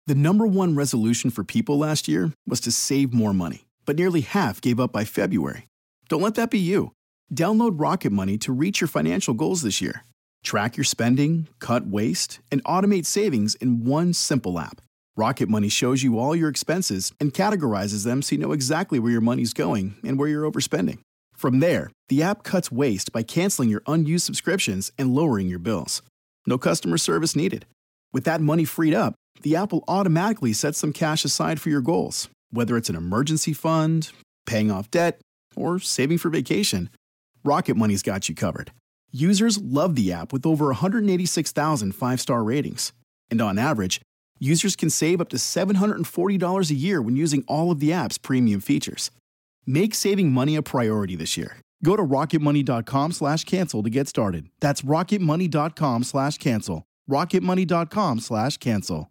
The number one resolution for people last year was to save more money, but nearly half gave up by February. Don't let that be you. Download Rocket Money to reach your financial goals this year. Track your spending, cut waste, and automate savings in one simple app. Rocket Money shows you all your expenses and categorizes them so you know exactly where your money's going and where you're overspending. From there, the app cuts waste by canceling your unused subscriptions and lowering your bills. No customer service needed. With that money freed up, the app will automatically set some cash aside for your goals, whether it's an emergency fund, paying off debt, or saving for vacation. Rocket Money's got you covered. Users love the app with over 186,000 five-star ratings. And on average, users can save up to $740 a year when using all of the app's premium features. Make saving money a priority this year. Go to rocketmoney.com/cancel to get started. That's rocketmoney.com/cancel. rocketmoney.com/cancel.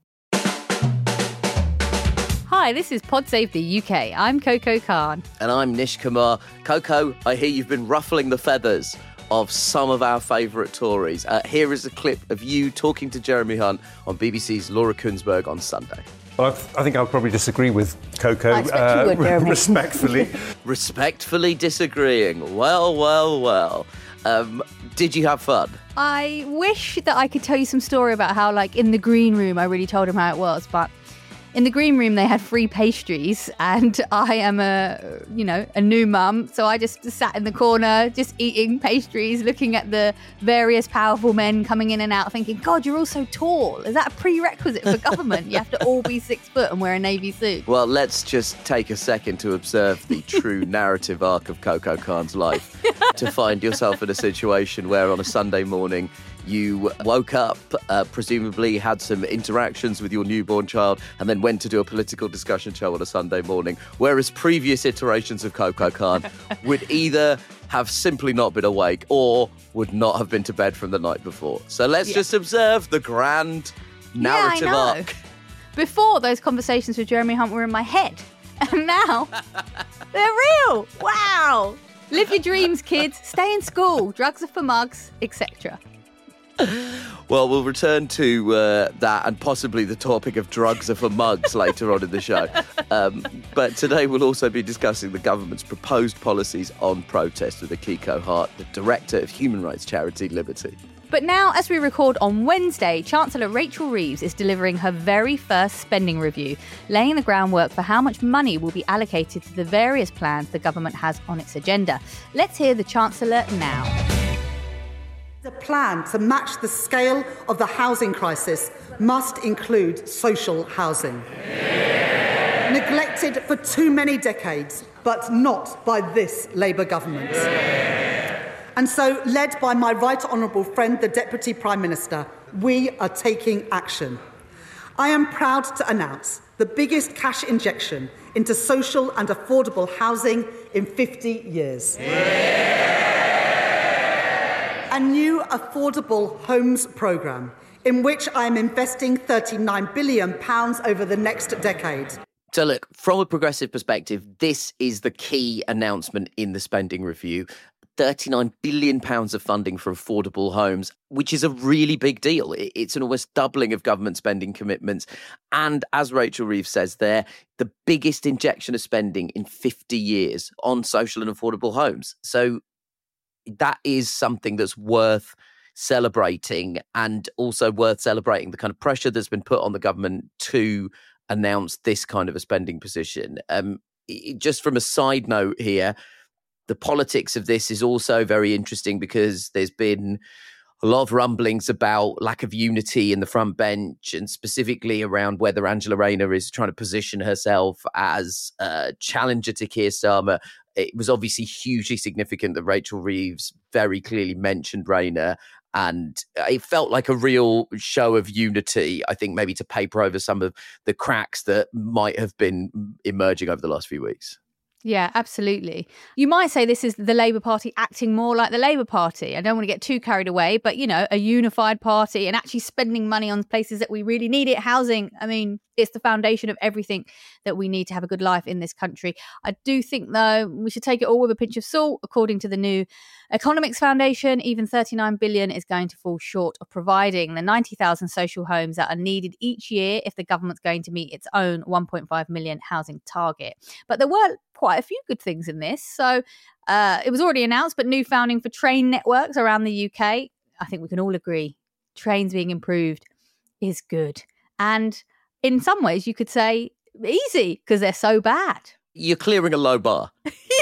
Hi, this is Pod Save the UK. I'm Coco Khan. And I'm Nish Kumar. Coco, I hear you've been ruffling the feathers of some of our favourite Tories. Here is a clip of you talking to Jeremy Hunt on BBC's Laura Kuenssberg on Sunday. Well, I think I'll probably disagree with Coco. I expect you would, Jeremy. Respectfully. Respectfully disagreeing. Well. Did you have fun? I wish that I could tell you some story about how, like, in the green room, I really told him how it was, but in the green room, they had free pastries, and I am a new mum, so I just sat in the corner, just eating pastries, looking at the various powerful men coming in and out, thinking, God, you're all so tall. Is that a prerequisite for government? You have to all be 6 foot and wear a navy suit. Well, let's just take a second to observe the true narrative arc of Coco Khan's life, to find yourself in a situation where on a Sunday morning, you woke up, presumably had some interactions with your newborn child, and then went to do a political discussion show on a Sunday morning, whereas previous iterations of Coco Khan would either have simply not been awake or would not have been to bed from the night before. So let's just observe the grand narrative arc. Before, those conversations with Jeremy Hunt were in my head, and now they're real. Wow. Live your dreams, kids. Stay in school. Drugs are for mugs, etc. Well, we'll return to that and possibly the topic of drugs are for mugs later on in the show. But today we'll also be discussing the government's proposed policies on protest with Akiko Hart, the director of human rights charity Liberty. But now, as we record on Wednesday, Chancellor Rachel Reeves is delivering her very first spending review, laying the groundwork for how much money will be allocated to the various plans the government has on its agenda. Let's hear the Chancellor now. The plan to match the scale of the housing crisis must include social housing. Yeah. Neglected for too many decades, but not by this Labour government. Yeah. And so, led by my right honourable friend, the Deputy Prime Minister, we are taking action. I am proud to announce the biggest cash injection into social and affordable housing in 50 years. Yeah. A new affordable homes programme in which I am investing £39 billion over the next decade. So look, from a progressive perspective, this is the key announcement in the spending review. £39 billion of funding for affordable homes, which is a really big deal. It's an almost doubling of government spending commitments. And as Rachel Reeves says there, the biggest injection of spending in 50 years on social and affordable homes. So that is something that's worth celebrating, and also worth celebrating the kind of pressure that's been put on the government to announce this kind of a spending position. Just from a side note here, the politics of this is also very interesting because there's been a lot of rumblings about lack of unity in the front bench, and specifically around whether Angela Rayner is trying to position herself as a challenger to Keir Starmer. It was obviously hugely significant that Rachel Reeves very clearly mentioned Rayner, and it felt like a real show of unity, I think, maybe to paper over some of the cracks that might have been emerging over the last few weeks. Yeah, absolutely. You might say this is the Labour Party acting more like the Labour Party. I don't want to get too carried away, but, you know, a unified party and actually spending money on places that we really need it. Housing, I mean, It's the foundation of everything that we need to have a good life in this country. I do think, though, we should take it all with a pinch of salt. According to the New Economics Foundation, even 39 billion is going to fall short of providing the 90,000 social homes that are needed each year if the government's going to meet its own 1.5 million housing target. But there were quite a few good things in this. So it was already announced, but new funding for train networks around the UK. I think we can all agree trains being improved is good. And in some ways, you could say easy because they're so bad. You're clearing a low bar.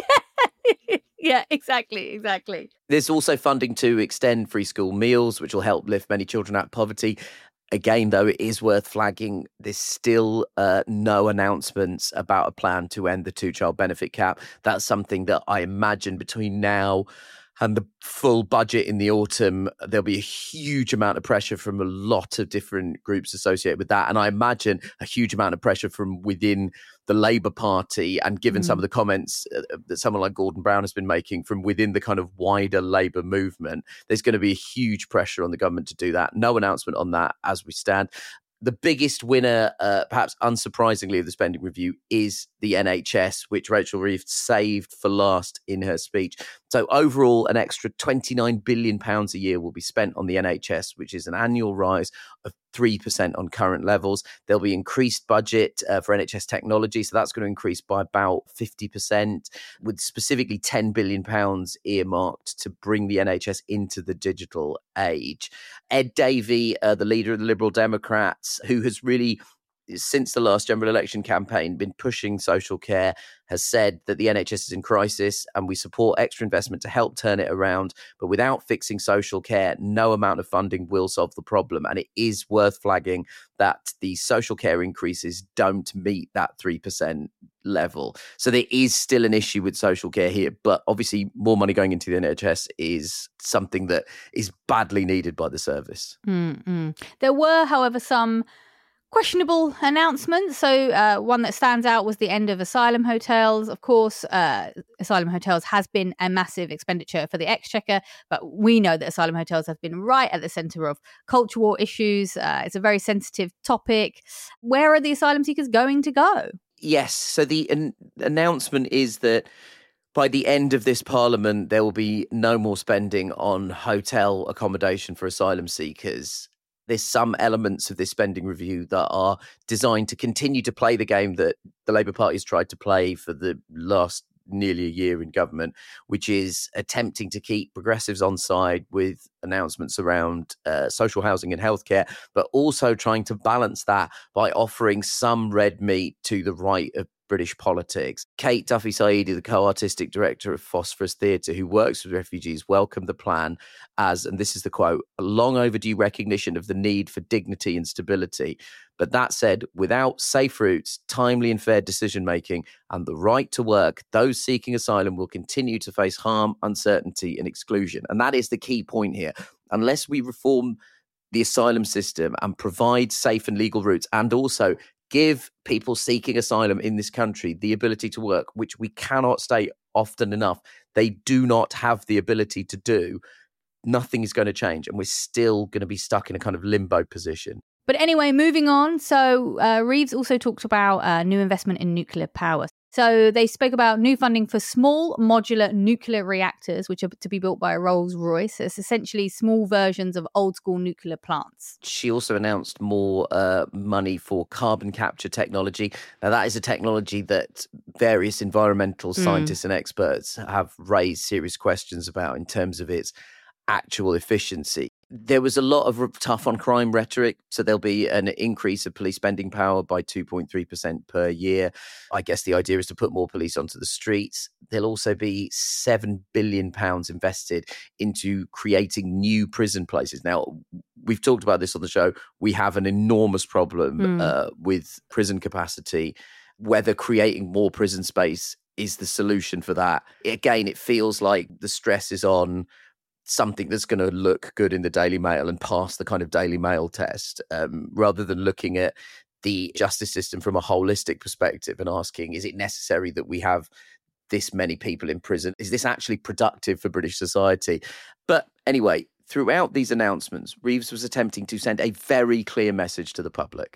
Yeah, exactly. There's also funding to extend free school meals, which will help lift many children out of poverty. Again, though, it is worth flagging there's still no announcements about a plan to end the two-child benefit cap. That's something that I imagine between now and the full budget in the autumn, there'll be a huge amount of pressure from a lot of different groups associated with that. And I imagine a huge amount of pressure from within the Labour Party. And given some of the comments that someone like Gordon Brown has been making from within the kind of wider Labour movement, there's going to be a huge pressure on the government to do that. No announcement on that as we stand. The biggest winner, perhaps unsurprisingly, of the spending review is the NHS, which Rachel Reeves saved for last in her speech. So overall, an extra £29 billion a year will be spent on the NHS, which is an annual rise of 3% on current levels. There'll be increased budget for NHS technology, so that's going to increase by about 50%, with specifically £10 billion earmarked to bring the NHS into the digital age. Ed Davey, the leader of the Liberal Democrats, who has really, since the last general election campaign, been pushing social care, has said that the NHS is in crisis and we support extra investment to help turn it around. But without fixing social care, no amount of funding will solve the problem. And it is worth flagging that the social care increases don't meet that 3% level. So there is still an issue with social care here. But obviously, more money going into the NHS is something that is badly needed by the service. There were, however, some questionable announcements. So one that stands out was the end of asylum hotels. Of course, asylum hotels has been a massive expenditure for the Exchequer, but we know that asylum hotels have been right at the centre of culture war issues. It's a very sensitive topic. Where are the asylum seekers going to go? Yes, so the announcement is that by the end of this parliament, there will be no more spending on hotel accommodation for asylum seekers. There's some elements of this spending review that are designed to continue to play the game that the Labour Party has tried to play for the last nearly a year in government, which is attempting to keep progressives on side with announcements around social housing and healthcare, but also trying to balance that by offering some red meat to the right of British politics. Kate Duffy-Saidi, the co-artistic director of Phosphorus Theatre, who works with refugees, welcomed the plan as, and this is the quote, a long overdue recognition of the need for dignity and stability. But that said, without safe routes, timely and fair decision-making, and the right to work, those seeking asylum will continue to face harm, uncertainty, and exclusion. And that is the key point here. Unless we reform the asylum system and provide safe and legal routes, and also give people seeking asylum in this country the ability to work, which we cannot state often enough, they do not have the ability to do, nothing is going to change. And we're still going to be stuck in a kind of limbo position. But anyway, moving on. So Reeves also talked about new investment in nuclear power. So they spoke about new funding for small modular nuclear reactors, which are to be built by Rolls-Royce. It's essentially small versions of old school nuclear plants. She also announced more money for carbon capture technology. Now, that is a technology that various environmental scientists and experts have raised serious questions about in terms of its actual efficiency. There was a lot of tough on crime rhetoric, so there'll be an increase of police spending power by 2.3% per year. I guess the idea is to put more police onto the streets. There'll also be £7 billion invested into creating new prison places. Now, we've talked about this on the show. We have an enormous problem with prison capacity. Whether creating more prison space is the solution for that. Again, it feels like the stress is on something that's going to look good in the Daily Mail and pass the kind of Daily Mail test, rather than looking at the justice system from a holistic perspective and asking, is it necessary that we have this many people in prison? Is this actually productive for British society? But anyway, throughout these announcements, Reeves was attempting to send a very clear message to the public.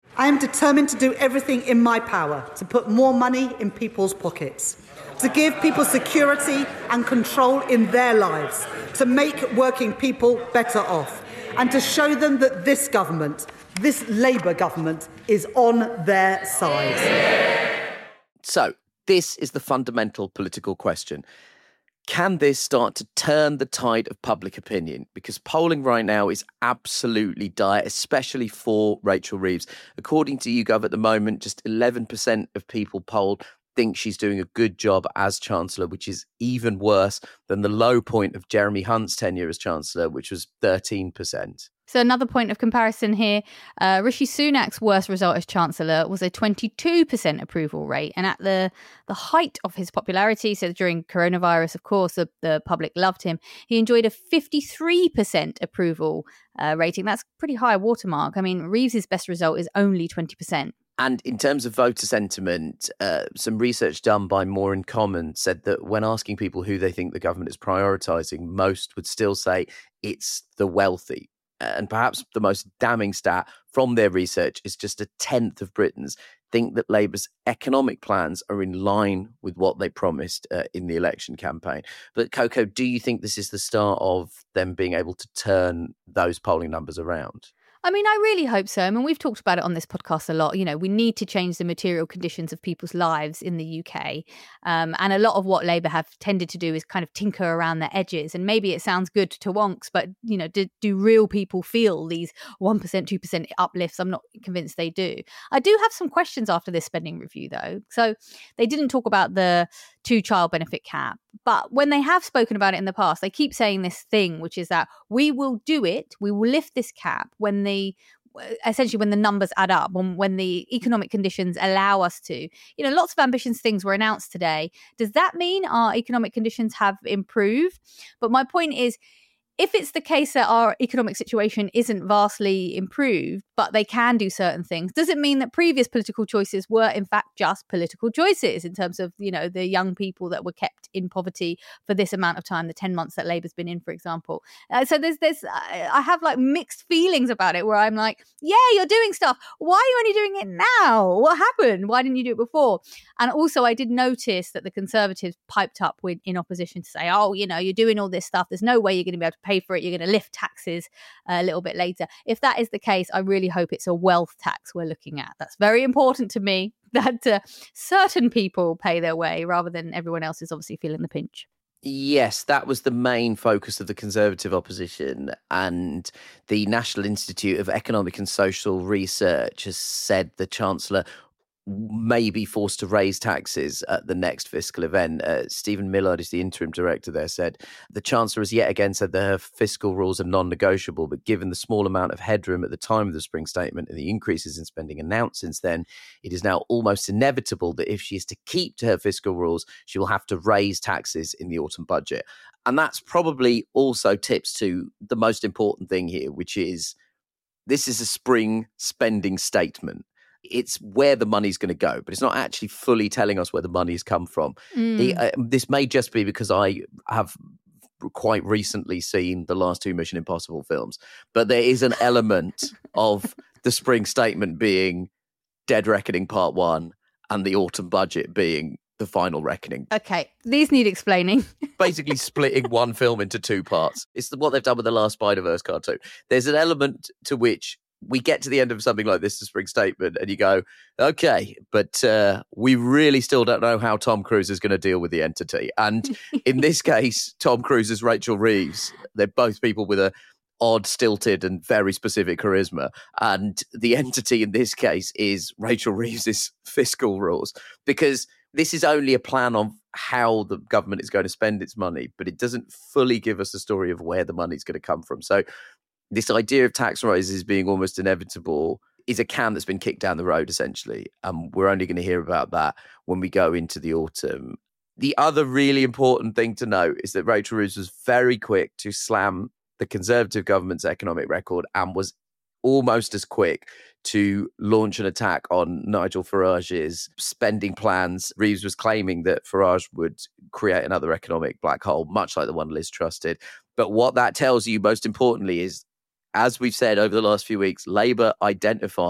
I am determined to do everything in my power to put more money in people's pockets, to give people security and control in their lives, to make working people better off, and to show them that this government, this Labour government, is on their side. So, this is the fundamental political question. Can this start to turn the tide of public opinion? Because polling right now is absolutely dire, especially for Rachel Reeves. According to YouGov at the moment, just 11% of people polled think she's doing a good job as Chancellor, which is even worse than the low point of Jeremy Hunt's tenure as Chancellor, which was 13%. So another point of comparison here, Rishi Sunak's worst result as Chancellor was a 22% approval rate. And at the height of his popularity, so during coronavirus, of course, the public loved him, he enjoyed a 53% approval rating. That's pretty high watermark. I mean, Reeves's best result is only 20%. And in terms of voter sentiment, some research done by More in Common said that when asking people who they think the government is prioritising, most would still say it's the wealthy. And perhaps the most damning stat from their research is just a tenth of Britons think that Labour's economic plans are in line with what they promised in the election campaign. But Coco, do you think this is the start of them being able to turn those polling numbers around? I mean, I really hope so. I mean, we've talked about it on this podcast a lot. You know, we need to change the material conditions of people's lives in the UK. And a lot of what Labour have tended to do is kind of tinker around the edges. And maybe it sounds good to wonks, but, you know, do real people feel these 1%, 2% uplifts? I'm not convinced they do. I do have some questions after this spending review, though. So they didn't talk about the 2-child benefit cap. But when they have spoken about it in the past, they keep saying this thing, which is that we will do it, we will lift this cap when the numbers add up, when the economic conditions allow us to. You know, lots of ambitious things were announced today. Does that mean our economic conditions have improved? But my point is, if it's the case that our economic situation isn't vastly improved, but they can do certain things, does it mean that previous political choices were in fact just political choices in terms of, you know, the young people that were kept in poverty for this amount of time, the 10 months that Labour's been in, for example? So I have like mixed feelings about it where I'm like, yeah, you're doing stuff. Why are you only doing it now? What happened? Why didn't you do it before? And also I did notice that the Conservatives piped up in opposition to say, oh, you know, you're doing all this stuff. There's no way you're going to be able to pay for it. You're going to lift taxes a little bit later. If that is the case, I really hope it's a wealth tax we're looking at. That's very important to me, that certain people pay their way rather than everyone else is obviously feeling the pinch. Yes, that was the main focus of the Conservative opposition, and the National Institute of Economic and Social Research has said the Chancellor may be forced to raise taxes at the next fiscal event. Stephen Millard is the interim director there, said the Chancellor has yet again said that her fiscal rules are non-negotiable, but given the small amount of headroom at the time of the spring statement and the increases in spending announced since then, it is now almost inevitable that if she is to keep to her fiscal rules, she will have to raise taxes in the autumn budget. And that's probably also tips to the most important thing here, which is this is a spring spending statement. It's where the money's going to go, but it's not actually fully telling us where the money's come from. This may just be because I have quite recently seen the last 2 Mission Impossible films, but there is an element of the spring statement being Dead Reckoning Part 1 and the autumn budget being the final reckoning. Okay, these need explaining. Basically splitting one film into 2 parts. It's what they've done with the last Spider-Verse cartoon. There's an element to which we get to the end of something like this, the spring statement, and you go, okay, but we really still don't know how Tom Cruise is going to deal with the entity. And in this case, Tom Cruise is Rachel Reeves. They're both people with a odd, stilted and very specific charisma. And the entity in this case is Rachel Reeves's fiscal rules, because this is only a plan on how the government is going to spend its money, but it doesn't fully give us a story of where the money's going to come from. So this idea of tax rises being almost inevitable is a can that's been kicked down the road, essentially. We're only going to hear about that when we go into the autumn. The other really important thing to note is that Rachel Reeves was very quick to slam the Conservative government's economic record and was almost as quick to launch an attack on Nigel Farage's spending plans. Reeves was claiming that Farage would create another economic black hole, much like the one Liz trusted. But what that tells you, most importantly, is, as we've said over the last few weeks, Labour identify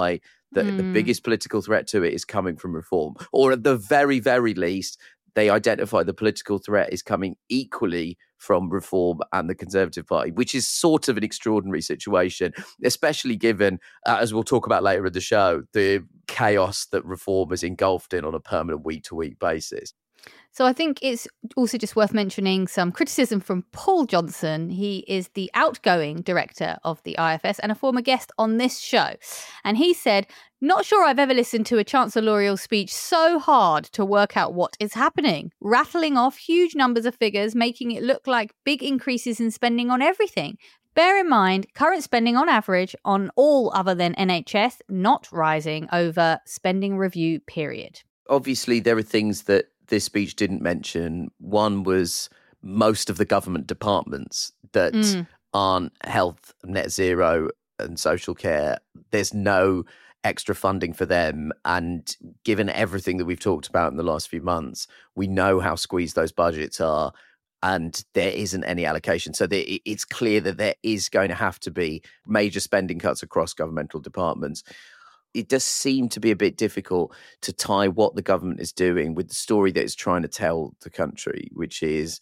The biggest political threat to it is coming from reform, or at the very, very least, they identify the political threat is coming equally from Reform and the Conservative Party, which is sort of an extraordinary situation, especially given, as we'll talk about later in the show, the chaos that Reform is engulfed in on a permanent week-to-week basis. So I think it's also just worth mentioning some criticism from Paul Johnson. He is the outgoing director of the IFS and a former guest on this show. And he said, "Not sure I've ever listened to a chancellorial speech so hard to work out what is happening, rattling off huge numbers of figures, making it look like big increases in spending on everything. Bear in mind, current spending on average on all other than NHS not rising over spending review period." Obviously, there are things that this speech didn't mention. One was most of the government departments that aren't health, net zero and social care. There's no extra funding for them. And given everything that we've talked about in the last few months, we know how squeezed those budgets are and there isn't any allocation. So it's clear that there is going to have to be major spending cuts across governmental departments. It does seem to be a bit difficult to tie what the government is doing with the story that it's trying to tell the country, which is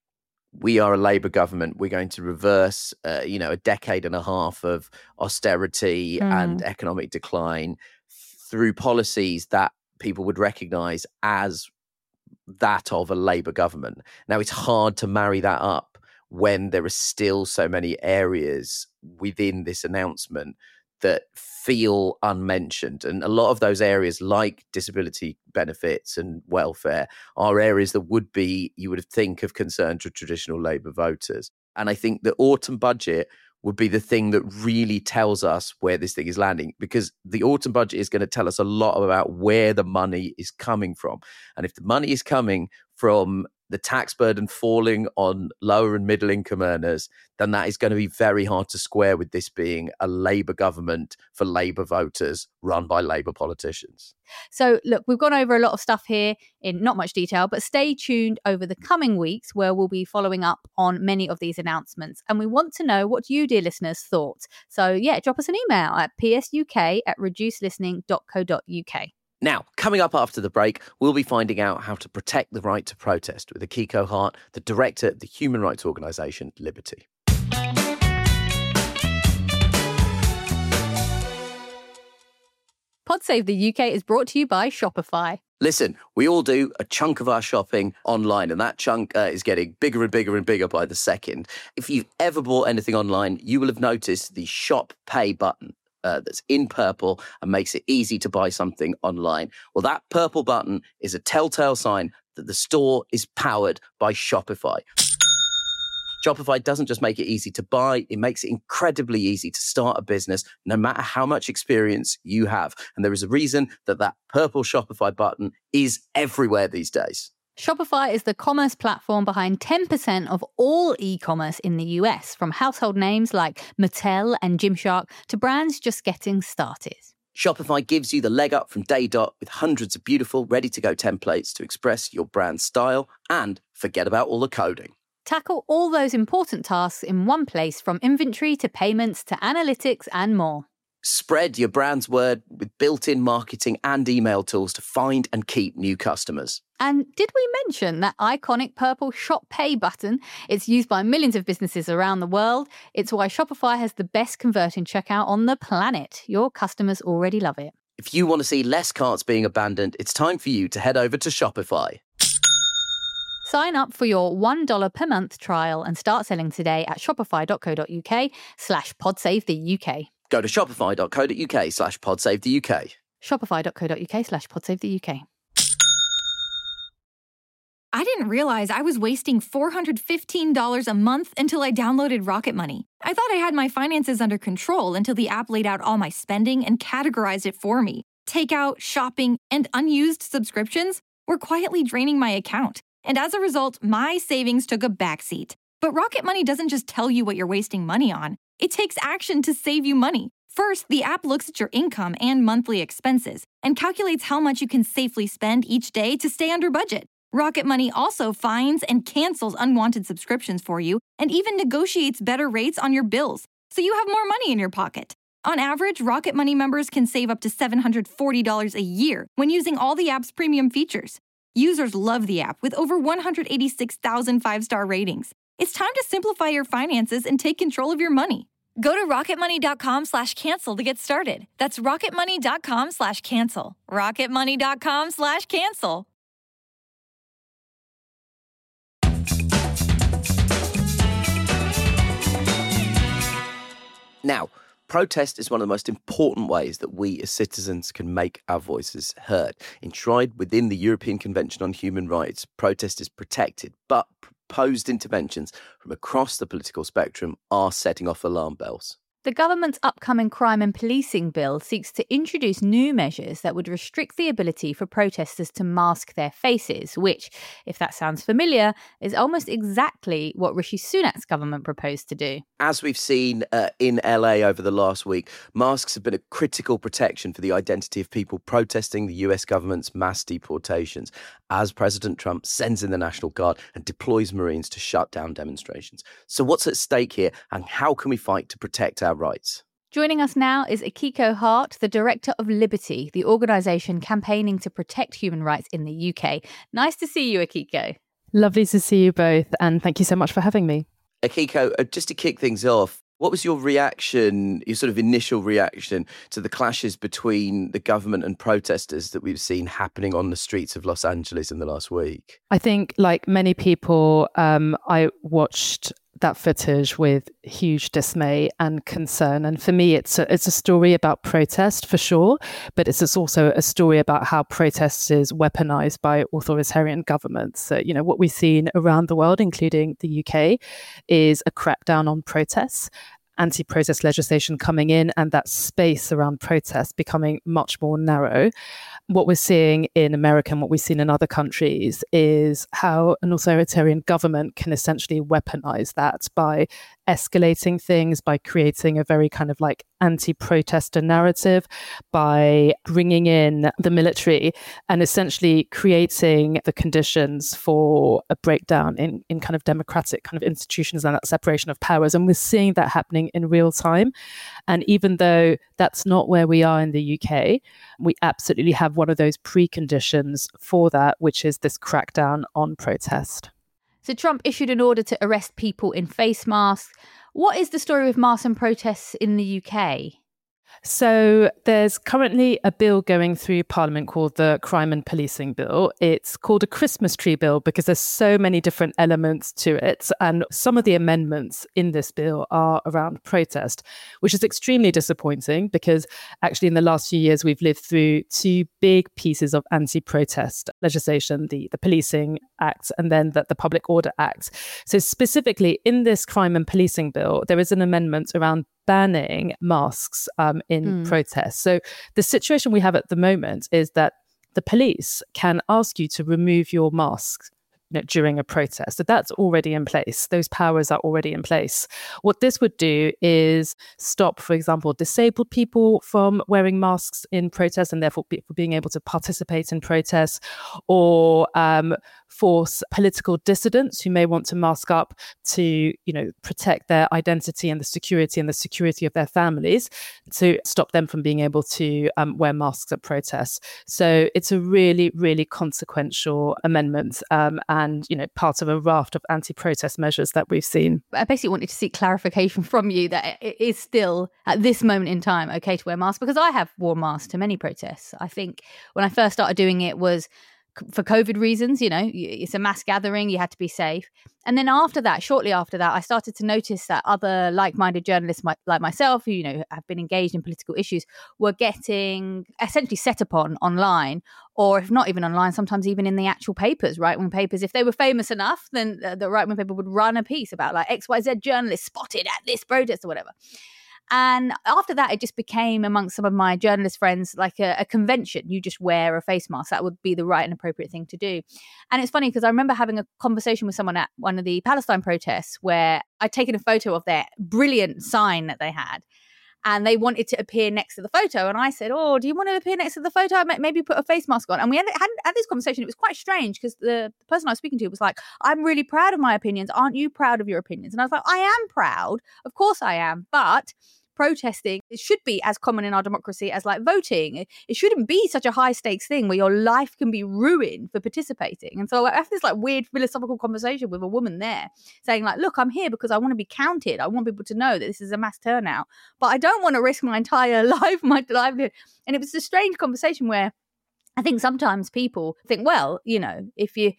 we are a Labour government. We're going to reverse, a decade and a half of austerity and economic decline through policies that people would recognise as that of a Labour government. Now, it's hard to marry that up when there are still so many areas within this announcement that feel unmentioned. And a lot of those areas, like disability benefits and welfare, are areas that you would think of concern to traditional Labour voters. And I think the autumn budget would be the thing that really tells us where this thing is landing, because the autumn budget is going to tell us a lot about where the money is coming from. And if the money is coming from the tax burden falling on lower and middle income earners, then that is going to be very hard to square with this being a Labour government for Labour voters run by Labour politicians. So look, we've gone over a lot of stuff here in not much detail, but stay tuned over the coming weeks where we'll be following up on many of these announcements. And we want to know what you, dear listeners, thought. So yeah, drop us an email at psuk@reducelistening.co.uk. Now, coming up after the break, we'll be finding out how to protect the right to protest with Akiko Hart, the director of the human rights organisation Liberty. PodSave the UK is brought to you by Shopify. Listen, we all do a chunk of our shopping online, and that chunk is getting bigger and bigger and bigger by the second. If you've ever bought anything online, you will have noticed the Shop Pay button. That's in purple and makes it easy to buy something online. Well, that purple button is a telltale sign that the store is powered by Shopify. Shopify doesn't just make it easy to buy, it makes it incredibly easy to start a business, no matter how much experience you have. And there is a reason that purple Shopify button is everywhere these days. Shopify is the commerce platform behind 10% of all e-commerce in the US, from household names like Mattel and Gymshark to brands just getting started. Shopify gives you the leg up from day dot with hundreds of beautiful, ready-to-go templates to express your brand's style and forget about all the coding. Tackle all those important tasks in one place, from inventory to payments to analytics and more. Spread your brand's word with built-in marketing and email tools to find and keep new customers. And did we mention that iconic purple Shop Pay button? It's used by millions of businesses around the world. It's why Shopify has the best converting checkout on the planet. Your customers already love it. If you want to see less carts being abandoned, it's time for you to head over to Shopify. Sign up for your $1 per month trial and start selling today at shopify.co.uk/podsavethuk. Go to shopify.co.uk/podsavethuk. Shopify.co.uk/podsavethuk. I didn't realize I was wasting $415 a month until I downloaded Rocket Money. I thought I had my finances under control until the app laid out all my spending and categorized it for me. Takeout, shopping, and unused subscriptions were quietly draining my account. And as a result, my savings took a backseat. But Rocket Money doesn't just tell you what you're wasting money on. It takes action to save you money. First, the app looks at your income and monthly expenses and calculates how much you can safely spend each day to stay under budget. Rocket Money also finds and cancels unwanted subscriptions for you and even negotiates better rates on your bills, so you have more money in your pocket. On average, Rocket Money members can save up to $740 a year when using all the app's premium features. Users love the app with over 186,000 five-star ratings. It's time to simplify your finances and take control of your money. Go to rocketmoney.com/cancel to get started. That's rocketmoney.com/cancel. rocketmoney.com/cancel. Now, protest is one of the most important ways that we as citizens can make our voices heard. Enshrined within the European Convention on Human Rights, protest is protected, but proposed interventions from across the political spectrum are setting off alarm bells. The government's upcoming crime and policing bill seeks to introduce new measures that would restrict the ability for protesters to mask their faces, which, if that sounds familiar, is almost exactly what Rishi Sunak's government proposed to do. As we've seen in LA over the last week, masks have been a critical protection for the identity of people protesting the US government's mass deportations, as President Trump sends in the National Guard and deploys Marines to shut down demonstrations. So what's at stake here, and how can we fight to protect our rights? Joining us now is Akiko Hart, the Director of Liberty, the organisation campaigning to protect human rights in the UK. Nice to see you, Akiko. Lovely to see you both, and thank you so much for having me. Akiko, just to kick things off, what was your reaction, your sort of initial reaction to the clashes between the government and protesters that we've seen happening on the streets of Los Angeles in the last week? I think, like many people, I watched that footage with huge dismay and concern. And for me, it's a story about protest for sure, but it's also a story about how protest is weaponized by authoritarian governments. So, what we've seen around the world, including the UK, is a crackdown on protests, anti-protest legislation coming in, and that space around protests becoming much more narrow. What we're seeing in America and what we've seen in other countries is how an authoritarian government can essentially weaponize that by escalating things, by creating a very kind of like anti-protester narrative, by bringing in the military and essentially creating the conditions for a breakdown in kind of democratic kind of institutions and that separation of powers. And we're seeing that happening in real time. And even though that's not where we are in the UK, we absolutely have one of those preconditions for that, which is this crackdown on protest. So Trump issued an order to arrest people in face masks. What is the story with masks and protests in the UK? So there's currently a bill going through Parliament called the Crime and Policing Bill. It's called a Christmas tree bill because there's so many different elements to it. And some of the amendments in this bill are around protest, which is extremely disappointing because actually in the last few years, we've lived through two big pieces of anti-protest legislation, the Policing Act and then the Public Order Act. So specifically in this Crime and Policing Bill, there is an amendment around banning masks in protests. So the situation we have at the moment is that the police can ask you to remove your mask during a protest. So that's already in place. Those powers are already in place. What this would do is stop, for example, disabled people from wearing masks in protests and therefore being able to participate in protests, or force political dissidents who may want to mask up to, protect their identity and the security of their families, to stop them from being able to wear masks at protests. So it's a really, really consequential amendment and, part of a raft of anti-protest measures that we've seen. I basically wanted to seek clarification from you that it is still, at this moment in time, okay to wear masks, because I have worn masks to many protests. I think when I first started doing it was for COVID reasons, it's a mass gathering, you had to be safe. And then shortly after that, I started to notice that other like-minded journalists like myself, who, have been engaged in political issues, were getting essentially set upon online, or if not even online, sometimes even in the actual papers, right-wing papers. If they were famous enough, then the right-wing paper would run a piece about like XYZ journalist spotted at this protest or whatever. And after that, it just became amongst some of my journalist friends like a convention. You just wear a face mask. That would be the right and appropriate thing to do. And it's funny because I remember having a conversation with someone at one of the Palestine protests where I'd taken a photo of their brilliant sign that they had. And they wanted to appear next to the photo. And I said, do you want to appear next to the photo? Maybe put a face mask on. And we had this conversation. It was quite strange because the person I was speaking to was like, I'm really proud of my opinions. Aren't you proud of your opinions? And I was like, I am proud. Of course I am. But protesting, it should be as common in our democracy as like voting. It shouldn't be such a high stakes thing where your life can be ruined for participating. And so I have this like weird philosophical conversation with a woman there saying like, look, I'm here because I want to be counted. I want people to know that this is a mass turnout, but I don't want to risk my entire life, my livelihood. And it was a strange conversation where I think sometimes people think, well, you know, if you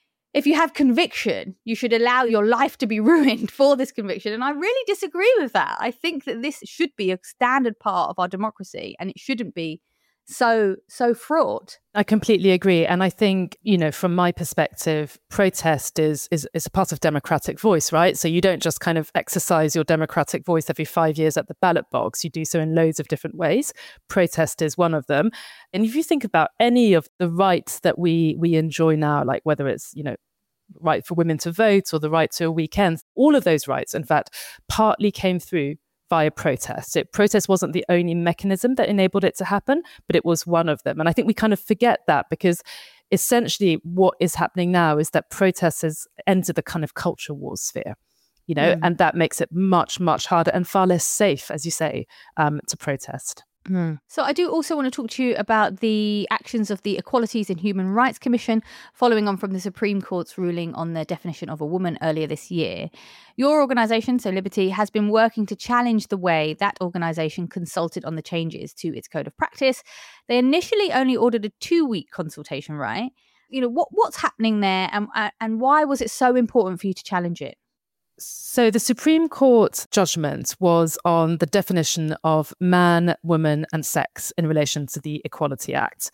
have conviction, you should allow your life to be ruined for this conviction. And I really disagree with that. I think that this should be a standard part of our democracy and it shouldn't be so fraught. I completely agree. And I think, you know, from my perspective, protest is a part of democratic voice, right? So you don't just kind of exercise your democratic voice every 5 years at the ballot box. You do so in loads of different ways. Protest is one of them. And if you think about any of the rights that we enjoy now, like whether it's, you know, right for women to vote or the right to a weekend, all of those rights, in fact, partly came through via protest. So protest wasn't the only mechanism that enabled it to happen, but it was one of them. And I think we kind of forget that because essentially what is happening now is that protest has entered the kind of culture war sphere, you know, and that makes it much, much harder and far less safe, as you say, to protest. So I do also want to talk to you about the actions of the Equalities and Human Rights Commission following on from the Supreme Court's ruling on the definition of a woman earlier this year. Your organisation, so Liberty, has been working to challenge the way that organisation consulted on the changes to its code of practice. They initially only ordered a 2-week consultation, right? You know, what's happening there and why was it so important for you to challenge it? So the Supreme Court judgment was on the definition of man, woman and sex in relation to the Equality Act.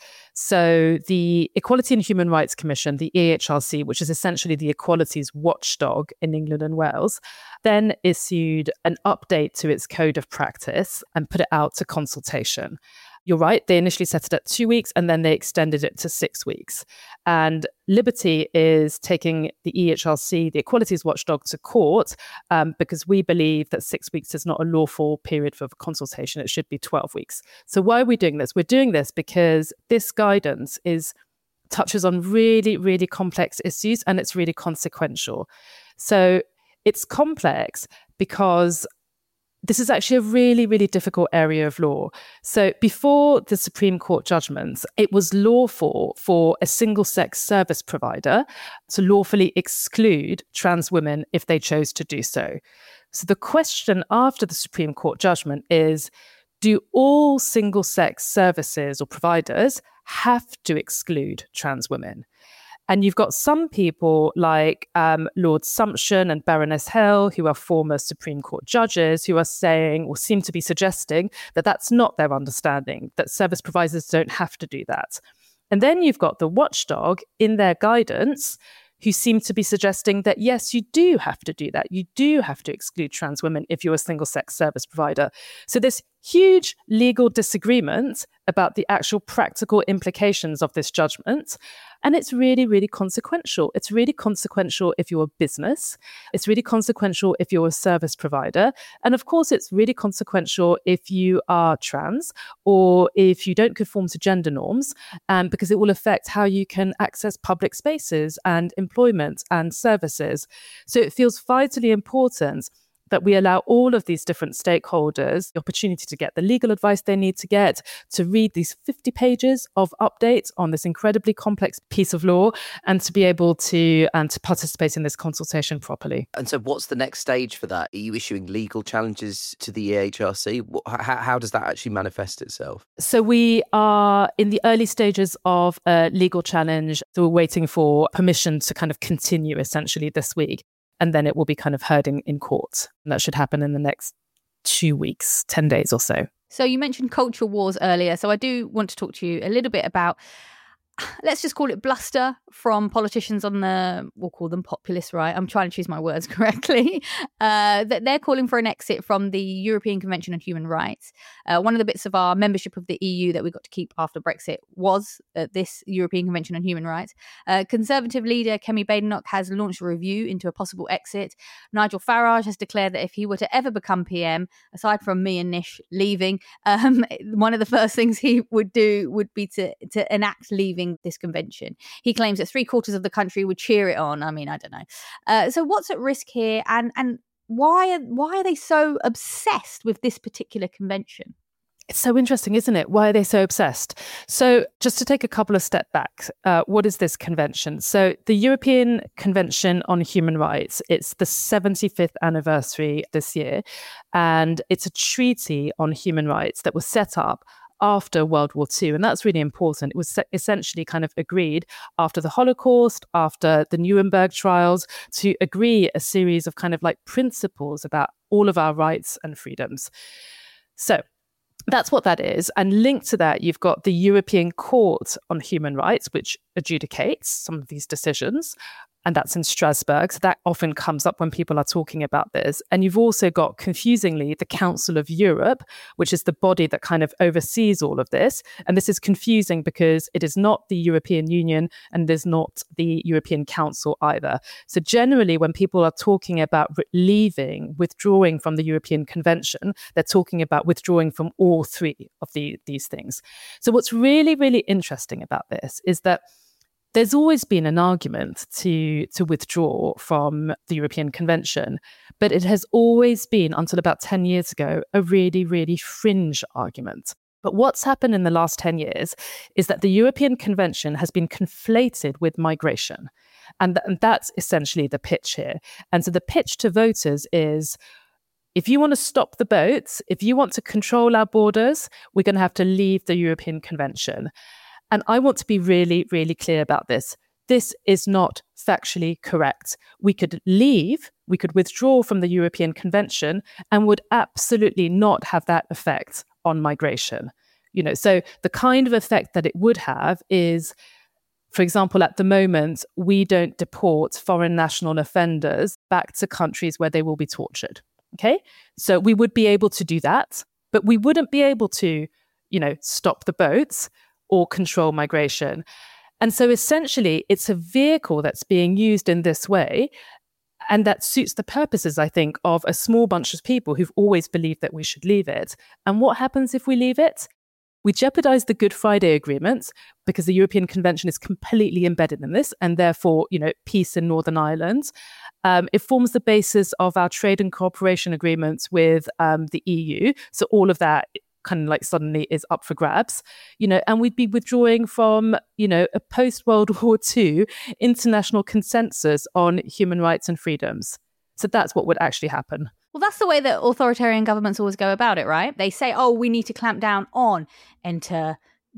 So the Equality and Human Rights Commission, the EHRC, which is essentially the equalities watchdog in England and Wales, then issued an update to its code of practice and put it out to consultation. You're right, they initially set it at 2 weeks and then they extended it to 6 weeks. And Liberty is taking the EHRC, the Equalities Watchdog, to court because we believe that 6 weeks is not a lawful period for consultation. It should be 12 weeks. So why are we doing this? We're doing this because this guidance touches on really, really complex issues and it's really consequential. So it's complex because this is actually a really, really difficult area of law. So before the Supreme Court judgments, it was lawful for a single-sex service provider to lawfully exclude trans women if they chose to do so. So the question after the Supreme Court judgment is, do all single-sex services or providers have to exclude trans women? And you've got some people like Lord Sumption and Baroness Hill, who are former Supreme Court judges, who are saying or seem to be suggesting that that's not their understanding, that service providers don't have to do that. And then you've got the watchdog in their guidance who seem to be suggesting that, yes, you do have to do that. You do have to exclude trans women if you're a single-sex service provider. So there's huge legal disagreement about the actual practical implications of this judgment. And it's really, really consequential. It's really consequential if you're a business. It's really consequential if you're a service provider. And of course, it's really consequential if you are trans or if you don't conform to gender norms, because it will affect how you can access public spaces and employment and services. So it feels vitally important that we allow all of these different stakeholders the opportunity to get the legal advice they need to get, to read these 50 pages of updates on this incredibly complex piece of law, and to be able to participate in this consultation properly. And so what's the next stage for that? Are you issuing legal challenges to the EHRC? How does that actually manifest itself? So we are in the early stages of a legal challenge. So we're waiting for permission to kind of continue essentially this week. And then it will be kind of heard in court. And that should happen in the next 2 weeks, 10 days or so. So you mentioned culture wars earlier. So I do want to talk to you a little bit about, let's just call it bluster from politicians on we'll call them populist right. I'm trying to choose my words correctly. That they're calling for an exit from the European Convention on Human Rights. One of the bits of our membership of the EU that we got to keep after Brexit was this European Convention on Human Rights. Conservative leader Kemi Badenoch has launched a review into a possible exit. Nigel Farage has declared that if he were to ever become PM, aside from me and Nish leaving, one of the first things he would do would be to enact leaving this convention. He claims that 3/4 of the country would cheer it on. I mean, I don't know. So what's at risk here? And why are they so obsessed with this particular convention? It's so interesting, isn't it? Why are they so obsessed? So just to take a couple of steps back, what is this convention? So the European Convention on Human Rights, it's the 75th anniversary this year, and it's a treaty on human rights that was set up after World War II. And that's really important. It was essentially kind of agreed after the Holocaust, after the Nuremberg trials, to agree a series of kind of like principles about all of our rights and freedoms. So that's what that is. And linked to that, you've got the European Court on Human Rights, which adjudicates some of these decisions. And that's in Strasbourg. So that often comes up when people are talking about this. And you've also got, confusingly, the Council of Europe, which is the body that kind of oversees all of this. And this is confusing because it is not the European Union and it is not the European Council either. So generally, when people are talking about withdrawing from the European Convention, they're talking about withdrawing from all three of these things. So what's really, really interesting about this is that there's always been an argument to withdraw from the European Convention, but it has always been, until about 10 years ago, a really, really fringe argument. But what's happened in the last 10 years is that the European Convention has been conflated with migration. And that's essentially the pitch here. And so the pitch to voters is, if you want to stop the boats, if you want to control our borders, we're going to have to leave the European Convention. And I want to be really, really clear about this. This is not factually correct. We could leave, we could withdraw from the European Convention and would absolutely not have that effect on migration. So the kind of effect that it would have is, for example, at the moment, we don't deport foreign national offenders back to countries where they will be tortured. Okay? So we would be able to do that, but we wouldn't be able to, stop the boats or control migration. And so essentially, it's a vehicle that's being used in this way, and that suits the purposes, I think, of a small bunch of people who've always believed that we should leave it. And what happens if we leave it? We jeopardize the Good Friday Agreement, because the European Convention is completely embedded in this, and therefore, peace in Northern Ireland. It forms the basis of our trade and cooperation agreements with the EU. So all of that kind of like suddenly is up for grabs, and we'd be withdrawing from, a post-World War II international consensus on human rights and freedoms. So that's what would actually happen. Well, that's the way that authoritarian governments always go about it, right? They say, we need to clamp down on, enter,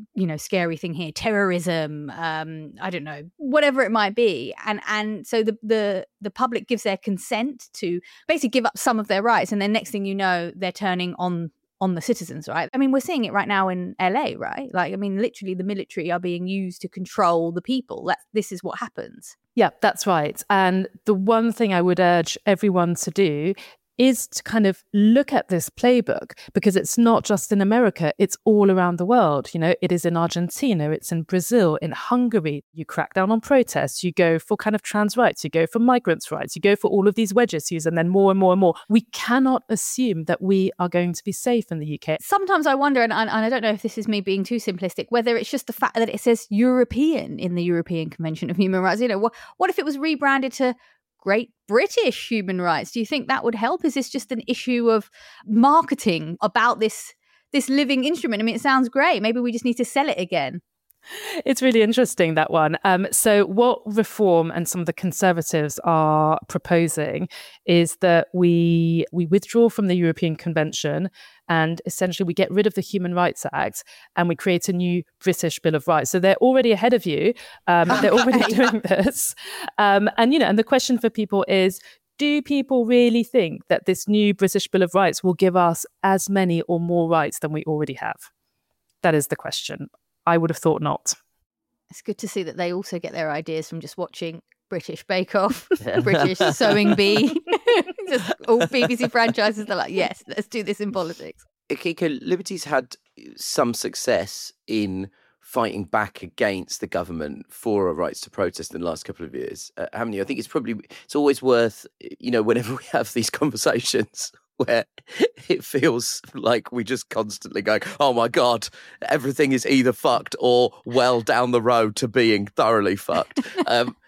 scary thing here, terrorism, I don't know, whatever it might be. And so the public gives their consent to basically give up some of their rights. And then next thing you know, they're turning on the citizens, right? I mean, we're seeing it right now in LA, right? Literally the military are being used to control the people. This is what happens. Yeah, that's right. And the one thing I would urge everyone to do is to kind of look at this playbook, because it's not just in America, it's all around the world. It is in Argentina, it's in Brazil, in Hungary. You crack down on protests, you go for kind of trans rights, you go for migrants' rights, you go for all of these wedge issues, and then more and more and more. We cannot assume that we are going to be safe in the UK. Sometimes I wonder, and I don't know if this is me being too simplistic, whether it's just the fact that it says European in the European Convention of Human Rights. What if it was rebranded to Great British Human Rights? Do you think that would help? Is this just an issue of marketing about this living instrument? I mean, it sounds great. Maybe we just need to sell it again. It's really interesting, that one. So what Reform and some of the Conservatives are proposing is that we withdraw from the European Convention, and essentially we get rid of the Human Rights Act and we create a new British Bill of Rights. So they're already ahead of you. They're already doing this. And the question for people is, do people really think that this new British Bill of Rights will give us as many or more rights than we already have? That is the question. I would have thought not. It's good to see that they also get their ideas from just watching British Bake Off, British Sewing Bee, just all BBC franchises. They're like, yes, let's do this in politics. Akiko, Liberty's had some success in fighting back against the government for our rights to protest in the last couple of years, haven't you? I think it's always worth, whenever we have these conversations where it feels like we just constantly go, oh my God, everything is either fucked or well down the road to being thoroughly fucked.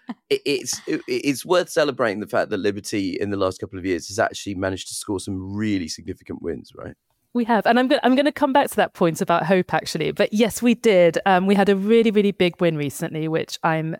it's worth celebrating the fact that Liberty in the last couple of years has actually managed to score some really significant wins, right? We have. And I'm going to come back to that point about hope, actually. But yes, we did. We had a really, really big win recently, which I'm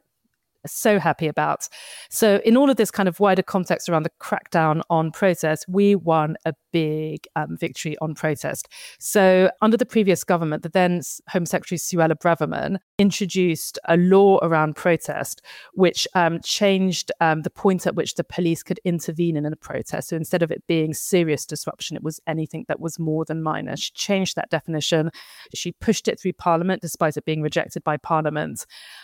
so happy about. So in all of this kind of wider context around the crackdown on protest, we won a big victory on protest. So under the previous government, the then Home Secretary Suella Braverman introduced a law around protest, which changed the point at which the police could intervene in a protest. So instead of it being serious disruption, it was anything that was more than minor. She changed that definition. She pushed it through Parliament, despite it being rejected by Parliament.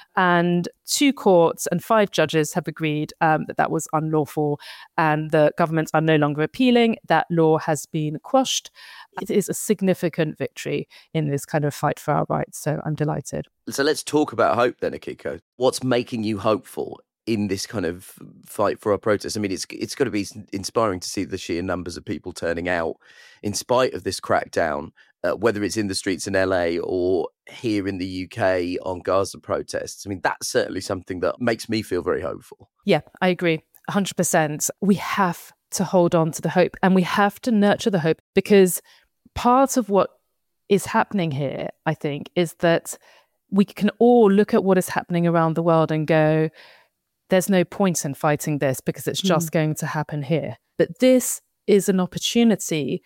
And 2 courts and 5 judges have agreed that that was unlawful, and the governments are no longer appealing. That law has been quashed. It is a significant victory in this kind of fight for our rights. So I'm delighted. So let's talk about hope then, Akiko. What's making you hopeful in this kind of fight for our protests? I mean, it's got to be inspiring to see the sheer numbers of people turning out in spite of this crackdown, whether it's in the streets in LA or here in the UK on Gaza protests. I mean, that's certainly something that makes me feel very hopeful. Yeah, I agree. 100%. We have to hold on to the hope, and we have to nurture the hope, because part of what is happening here, I think, is that we can all look at what is happening around the world and go, there's no point in fighting this because it's just going to happen here. But this is an opportunity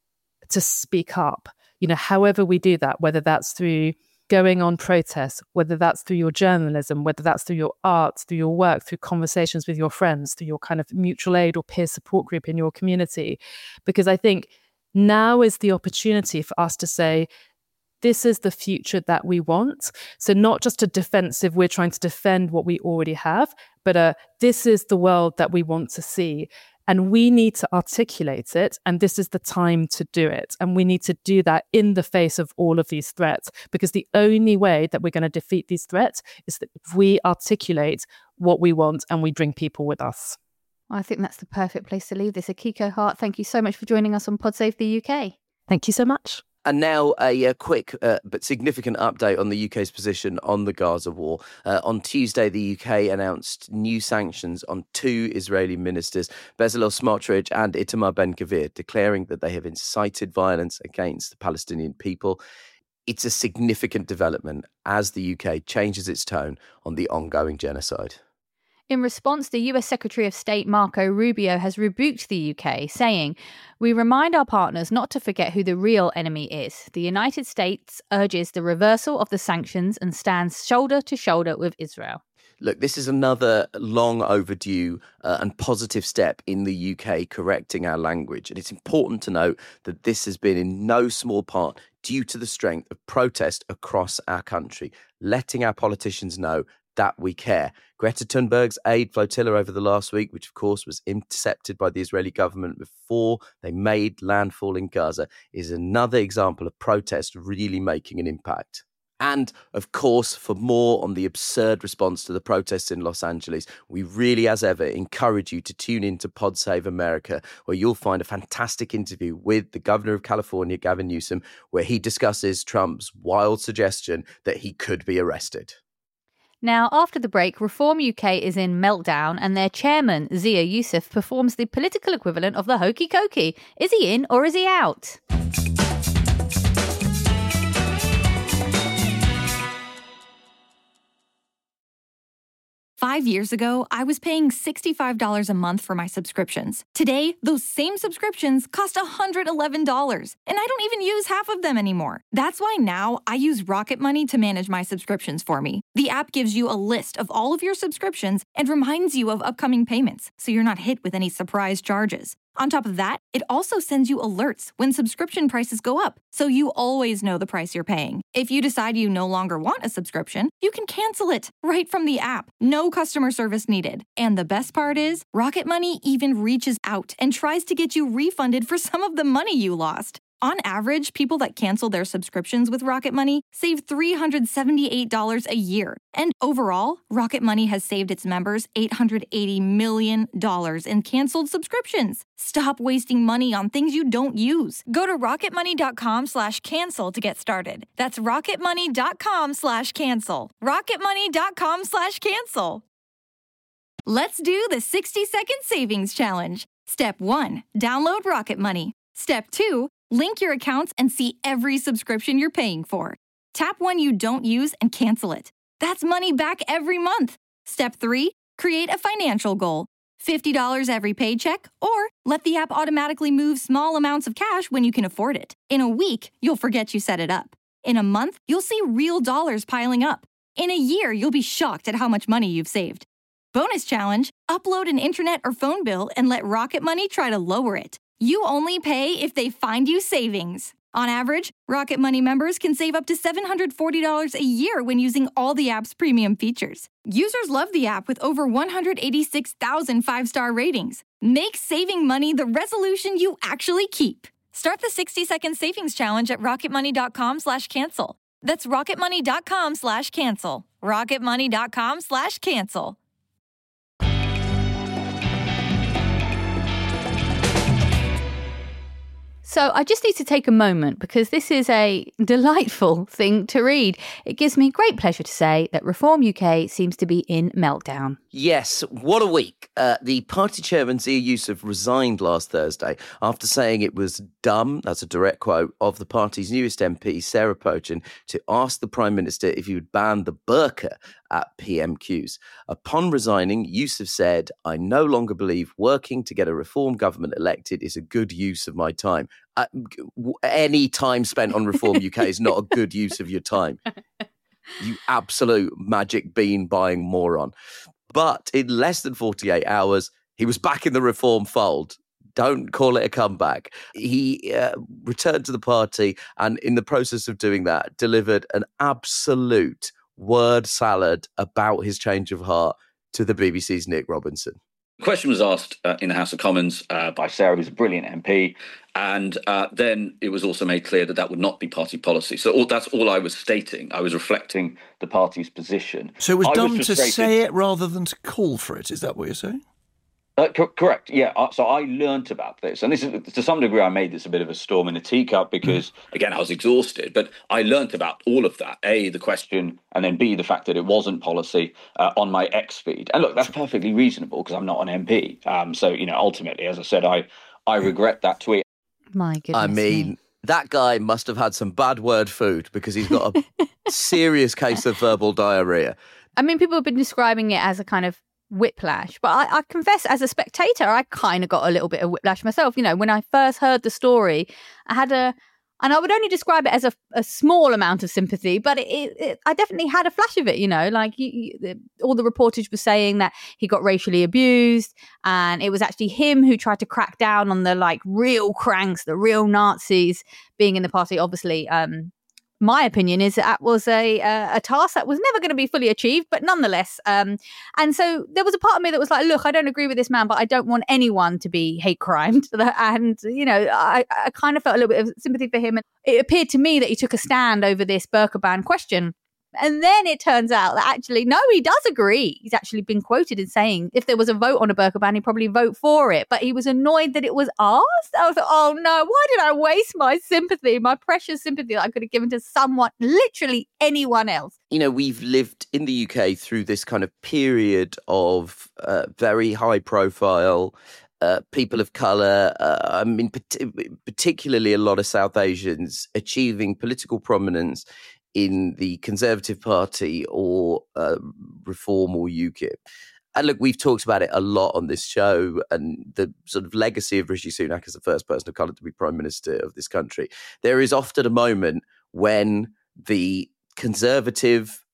to speak up. You know, however we do that, whether that's through going on protests, whether that's through your journalism, whether that's through your art, through your work, through conversations with your friends, through your kind of mutual aid or peer support group in your community. Because I think now is the opportunity for us to say, this is the future that we want. So not just a defensive, we're trying to defend what we already have, but this is the world that we want to see. And we need to articulate it, and this is the time to do it. And we need to do that in the face of all of these threats, because the only way that we're going to defeat these threats is that if we articulate what we want and we bring people with us. I think that's the perfect place to leave this. Akiko Hart, thank you so much for joining us on Pod Save the UK. Thank you so much. And now a quick but significant update on the UK's position on the Gaza war. On Tuesday, the UK announced new sanctions on 2 Israeli ministers, Bezalel Smotrich and Itamar Ben-Gvir, declaring that they have incited violence against the Palestinian people. It's a significant development as the UK changes its tone on the ongoing genocide. In response, the US Secretary of State Marco Rubio has rebuked the UK, saying, "We remind our partners not to forget who the real enemy is. The United States urges the reversal of the sanctions and stands shoulder to shoulder with Israel." Look, this is another long overdue and positive step in the UK correcting our language. And it's important to note that this has been in no small part due to the strength of protest across our country, letting our politicians know that we care. Greta Thunberg's aid flotilla over the last week, which of course was intercepted by the Israeli government before they made landfall in Gaza, is another example of protest really making an impact. And of course, for more on the absurd response to the protests in Los Angeles, we really, as ever, encourage you to tune in to Pod Save America, where you'll find a fantastic interview with the governor of California, Gavin Newsom, where he discusses Trump's wild suggestion that he could be arrested. Now, after the break, Reform UK is in meltdown and their chairman, Zia Youssef, performs the political equivalent of the hokey cokey. Is he in or is he out? $5 years ago, I was paying $65 a month for my subscriptions. Today, those same subscriptions cost $111, and I don't even use half of them anymore. That's why now I use Rocket Money to manage my subscriptions for me. The app gives you a list of all of your subscriptions and reminds you of upcoming payments, so you're not hit with any surprise charges. On top of that, it also sends you alerts when subscription prices go up, so you always know the price you're paying. If you decide you no longer want a subscription, you can cancel it right from the app. No customer service needed. And the best part is, Rocket Money even reaches out and tries to get you refunded for some of the money you lost. On average, people that cancel their subscriptions with Rocket Money save $378 a year. And overall, Rocket Money has saved its members $880 million in canceled subscriptions. Stop wasting money on things you don't use. Go to rocketmoney.com/cancel to get started. That's rocketmoney.com/cancel. rocketmoney.com/cancel. Let's do the 60-second savings challenge. Step 1, download Rocket Money. Step 2, link your accounts and see every subscription you're paying for. Tap one you don't use and cancel it. That's money back every month. Step 3, create a financial goal. $50 every paycheck, or let the app automatically move small amounts of cash when you can afford it. In a week, you'll forget you set it up. In a month, you'll see real dollars piling up. In a year, you'll be shocked at how much money you've saved. Bonus challenge, upload an internet or phone bill and let Rocket Money try to lower it. You only pay if they find you savings. On average, Rocket Money members can save up to $740 a year when using all the app's premium features. Users love the app with over 186,000 5-star ratings. Make saving money the resolution you actually keep. Start the 60-second savings challenge at rocketmoney.com/cancel. That's rocketmoney.com/cancel. rocketmoney.com/cancel. So I just need to take a moment because this is a delightful thing to read. It gives me great pleasure to say that Reform UK seems to be in meltdown. Yes, what a week. The party chairman, Zia Youssef, resigned last Thursday after saying it was dumb, that's a direct quote, of the party's newest MP, Sarah Pochin, to ask the Prime Minister if he would ban the burqa at PMQs. Upon resigning, Youssef said, "I no longer believe working to get a reform government elected is a good use of my time." Any time spent on Reform UK is not a good use of your time. You absolute magic bean buying moron. But in less than 48 hours, he was back in the reform fold. Don't call it a comeback. He returned to the party and in the process of doing that, delivered an absolute word salad about his change of heart to the BBC's Nick Robinson. The question was asked in the House of Commons by Sarah, who's a brilliant MP, and then it was also made clear that that would not be party policy. So that's all I was stating. I was reflecting the party's position. So it was dumb to say it rather than to call for it, is that what you're saying? Correct, yeah. So I learnt about this, and this is, to some degree, I made this a bit of a storm in a teacup because, again, I was exhausted. But I learnt about all of that: A, the question, and then B, the fact that it wasn't policy on my X feed. And look, that's perfectly reasonable because I'm not an MP. So ultimately, as I said, I regret that tweet. My goodness. I mean, that guy must have had some bad word food because he's got a serious case of verbal diarrhea. I mean, people have been describing it as a kind of whiplash, but I confess, as a spectator, I kind of got a little bit of whiplash myself. When I first heard the story, and I would only describe it as a small amount of sympathy, but I definitely had a flash of it. All the reportage was saying that he got racially abused, and it was actually him who tried to crack down on the real cranks, the real Nazis being in the party. Obviously, my opinion is that was a task that was never going to be fully achieved, but nonetheless. And so there was a part of me that was like, look, I don't agree with this man, but I don't want anyone to be hate crimed. And, I kind of felt a little bit of sympathy for him. And it appeared to me that he took a stand over this burqa ban question. And then it turns out that actually, no, he does agree. He's actually been quoted in saying if there was a vote on a burqa ban, he'd probably vote for it. But he was annoyed that it was asked. I was like, oh no, why did I waste my sympathy, my precious sympathy that I could have given to someone, literally anyone else? We've lived in the UK through this kind of period of very high profile people of colour, particularly a lot of South Asians achieving political prominence in the Conservative Party or Reform or UKIP. And look, we've talked about it a lot on this show and the sort of legacy of Rishi Sunak as the first person of colour to be Prime Minister of this country. There is often a moment when the Conservative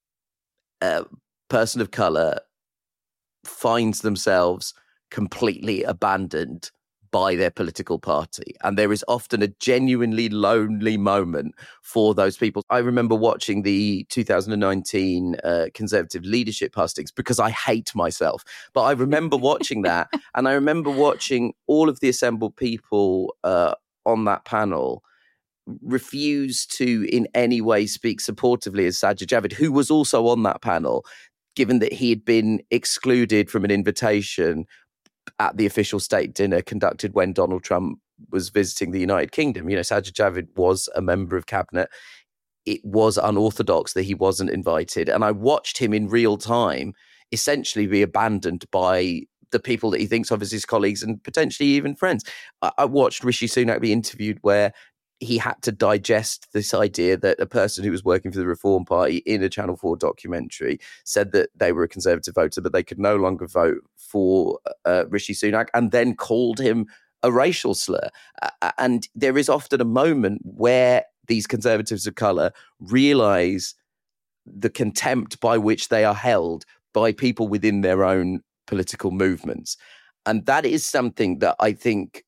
person of colour finds themselves completely abandoned by their political party. And there is often a genuinely lonely moment for those people. I remember watching the 2019 Conservative leadership hustings because I hate myself. But I remember watching that, and I remember watching all of the assembled people on that panel refuse to in any way speak supportively as Sajid Javid, who was also on that panel, given that he had been excluded from an invitation at the official state dinner conducted when Donald Trump was visiting the United Kingdom. Sajid Javid was a member of cabinet. It was unorthodox that he wasn't invited. And I watched him in real time essentially be abandoned by the people that he thinks of as his colleagues and potentially even friends. I watched Rishi Sunak be interviewed where he had to digest this idea that a person who was working for the Reform Party in a Channel 4 documentary said that they were a Conservative voter, but they could no longer vote for Rishi Sunak, and then called him a racial slur. And there is often a moment where these Conservatives of colour realise the contempt by which they are held by people within their own political movements. And that is something that I think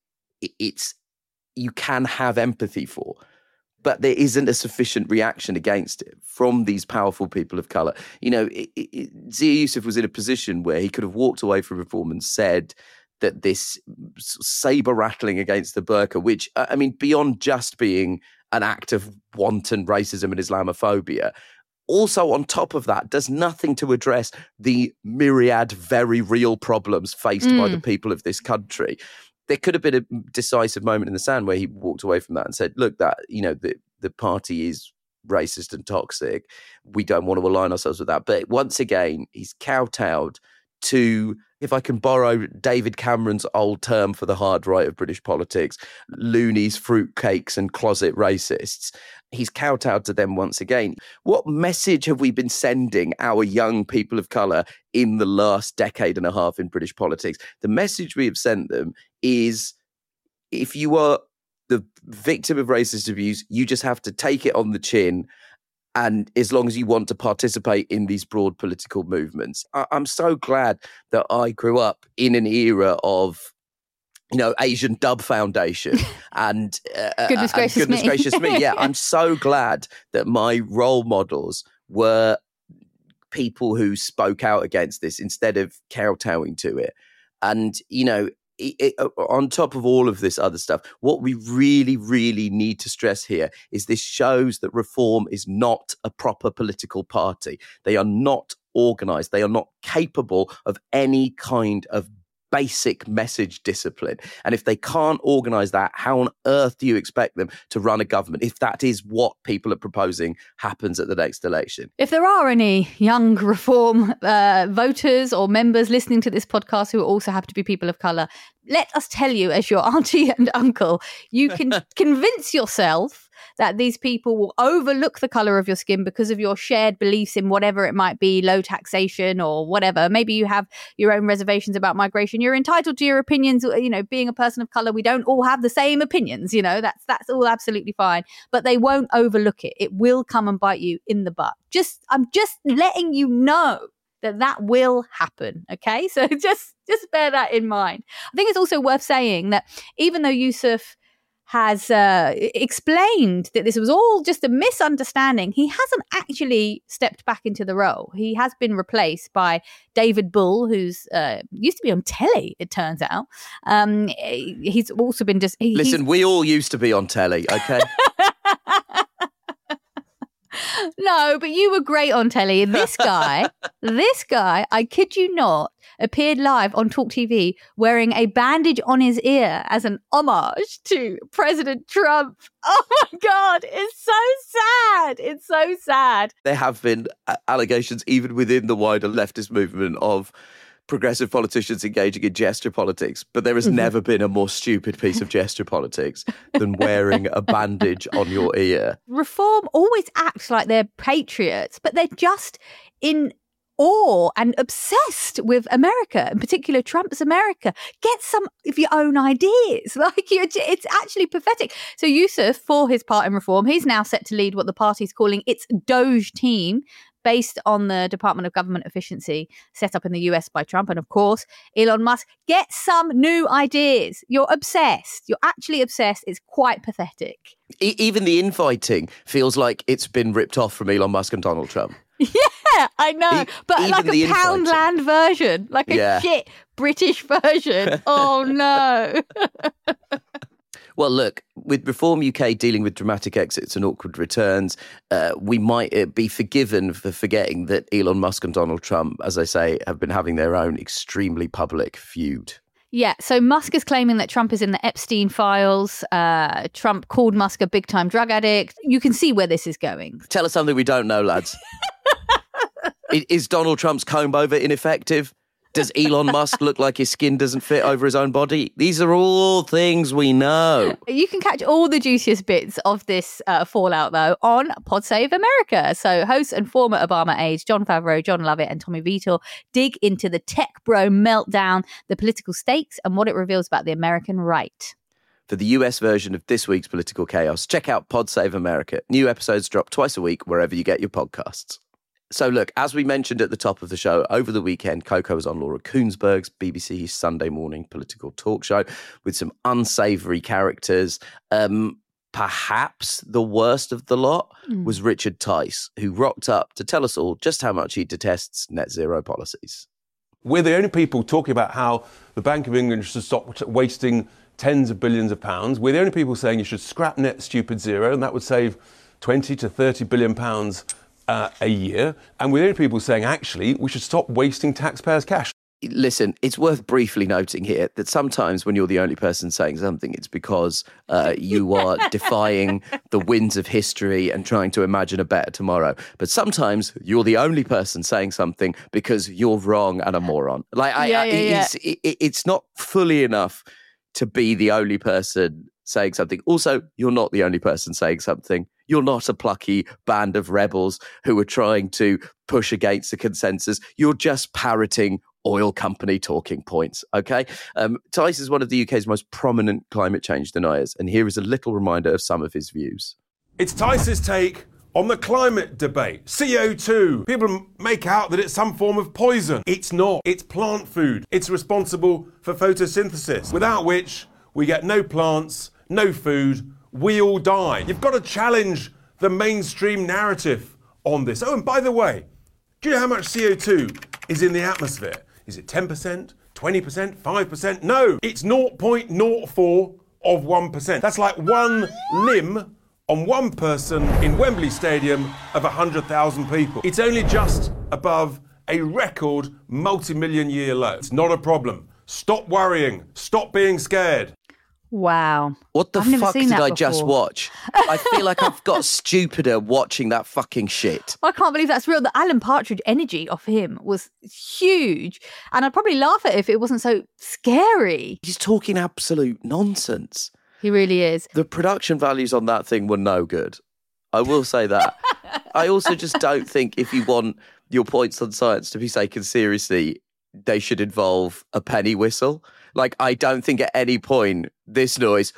you can have empathy for, but there isn't a sufficient reaction against it from these powerful people of colour. You know, Zia Yusuf was in a position where he could have walked away from Reform and said that this sabre rattling against the burqa, which, I mean, beyond just being an act of wanton racism and Islamophobia, also on top of that, does nothing to address the myriad very real problems faced by the people of this country. There could have been a decisive moment in the sand where he walked away from that and said, look, that, you know, the party is racist and toxic. We don't want to align ourselves with that. But once again, he's kowtowed to, if I can borrow David Cameron's old term for the hard right of British politics, loonies, fruitcakes and closet racists. He's kowtowed to them once again. What message have we been sending our young people of colour in the last decade and a half in British politics? The message we have sent them is, if you are the victim of racist abuse, you just have to take it on the chin. And as long as you want to participate in these broad political movements, I'm so glad that I grew up in an era of, you know, Asian Dub Foundation and Goodness gracious me. Yeah, I'm so glad that my role models were people who spoke out against this instead of kowtowing to it. And, you know, on top of all of this other stuff, what we really, really need to stress here is this shows that Reform is not a proper political party. They are not organised. They are not capable of any kind of basic message discipline. And if they can't organise that, how on earth do you expect them to run a government if that is what people are proposing happens at the next election? If there are any young Reform voters or members listening to this podcast who also happen to be people of colour, let us tell you, as your auntie and uncle, you can convince yourself that these people will overlook the colour of your skin because of your shared beliefs in whatever it might be, low taxation or whatever. Maybe you have your own reservations about migration. You're entitled to your opinions. You know, being a person of colour, we don't all have the same opinions. You know, that's all absolutely fine. But they won't overlook it. It will come and bite you in the butt. I'm just letting you know that will happen. Okay, so just bear that in mind. I think it's also worth saying that even though Yusuf has explained that this was all just a misunderstanding, he hasn't actually stepped back into the role. He has been replaced by David Bull, who's used to be on telly, it turns out. He's also been just... Listen, we all used to be on telly, okay? No, but you were great on telly. And this guy, I kid you not, appeared live on Talk TV wearing a bandage on his ear as an homage to President Trump. Oh my God, it's so sad. It's so sad. There have been allegations even within the wider leftist movement of progressive politicians engaging in gesture politics, but there has never been a more stupid piece of gesture politics than wearing a bandage on your ear. Reform always acts like they're patriots, but they're just in awe and obsessed with America, in particular Trump's America. Get some of your own ideas. It's actually pathetic. So Yusuf, for his part in Reform, he's now set to lead what the party's calling its Doge team, based on the Department of Government Efficiency set up in the US by Trump. And of course, Elon Musk. Get some new ideas. You're obsessed. You're actually obsessed. It's quite pathetic. Even the infighting feels like it's been ripped off from Elon Musk and Donald Trump. Yeah, I know. But like a Poundland version, like a shit British version. Oh, no. Well, look, with Reform UK dealing with dramatic exits and awkward returns, we might be forgiven for forgetting that Elon Musk and Donald Trump, as I say, have been having their own extremely public feud. Yeah, so Musk is claiming that Trump is in the Epstein files. Trump called Musk a big-time drug addict. You can see where this is going. Tell us something we don't know, lads. Is Donald Trump's comb over ineffective? Does Elon Musk look like his skin doesn't fit over his own body? These are all things we know. You can catch all the juiciest bits of this fallout, though, on Pod Save America. So hosts and former Obama aides Jon Favreau, Jon Lovett and Tommy Vietor dig into the tech bro meltdown, the political stakes and what it reveals about the American right. For the US version of this week's political chaos, check out Pod Save America. New episodes drop twice a week wherever you get your podcasts. So look, as we mentioned at the top of the show, over the weekend, Coco was on Laura Kuenssberg's BBC Sunday morning political talk show with some unsavoury characters. Perhaps the worst of the lot was Richard Tice, who rocked up to tell us all just how much he detests net zero policies. We're the only people talking about how the Bank of England should stop wasting tens of billions of pounds. We're the only people saying you should scrap net stupid zero, and that would save 20 to 30 billion pounds a year. And we're the only people saying, actually, we should stop wasting taxpayers' cash. Listen, it's worth briefly noting here that sometimes when you're the only person saying something, it's because you are defying the winds of history and trying to imagine a better tomorrow. But sometimes you're the only person saying something because you're wrong and a moron. It's not fully enough to be the only person saying something. Also, you're not the only person saying something. You're not a plucky band of rebels who are trying to push against the consensus. You're just parroting oil company talking points, okay? Tice is one of the UK's most prominent climate change deniers, and here is a little reminder of some of his views. It's Tice's take on the climate debate. CO2. People make out that it's some form of poison. It's not. It's plant food. It's responsible for photosynthesis, without which we get no plants, no food, we all die. You've got to challenge the mainstream narrative on this. Oh, and by the way, do you know how much CO2 is in the atmosphere? Is it 10%, 20%, 5%? No, it's 0.04 of 1%. That's like one limb on one person in Wembley Stadium of 100,000 people. It's only just above a record multi-million year low. It's not a problem. Stop worrying. Stop being scared. Wow. What the fuck did I just watch? I feel like I've got stupider watching that fucking shit. I can't believe that's real. The Alan Partridge energy of him was huge. And I'd probably laugh at it if it wasn't so scary. He's talking absolute nonsense. He really is. The production values on that thing were no good. I will say that. I also just don't think if you want your points on science to be taken seriously, they should involve a penny whistle. Like, I don't think at any point this noise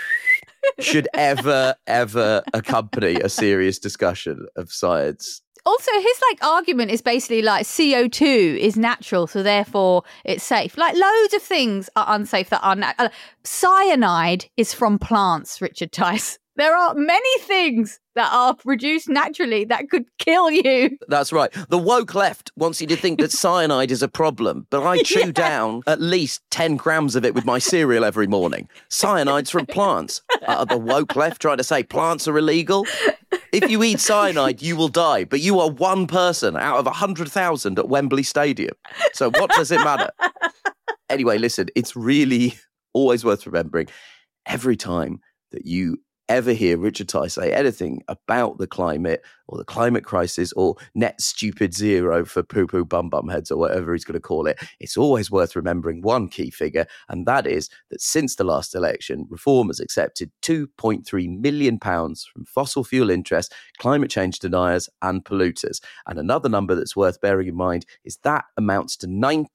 should ever accompany a serious discussion of science. Also, his argument is basically CO2 is natural, so therefore it's safe. Loads of things are unsafe that are cyanide is from plants, Richard Tice. There are many things that are produced naturally that could kill you. That's right. The woke left wants you to think that cyanide is a problem, but I chew down at least 10 grams of it with my cereal every morning. Cyanide's from plants. The woke left trying to say plants are illegal? If you eat cyanide, you will die, but you are one person out of 100,000 at Wembley Stadium. So what does it matter? Anyway, listen, it's really always worth remembering every time that you ever hear Richard Tice say anything about the climate or the climate crisis or net stupid zero for poo-poo bum-bum heads or whatever he's going to call it, it's always worth remembering one key figure, and that is that since the last election, Reform has accepted £2.3 million from fossil fuel interests, climate change deniers and polluters. And another number that's worth bearing in mind is that amounts to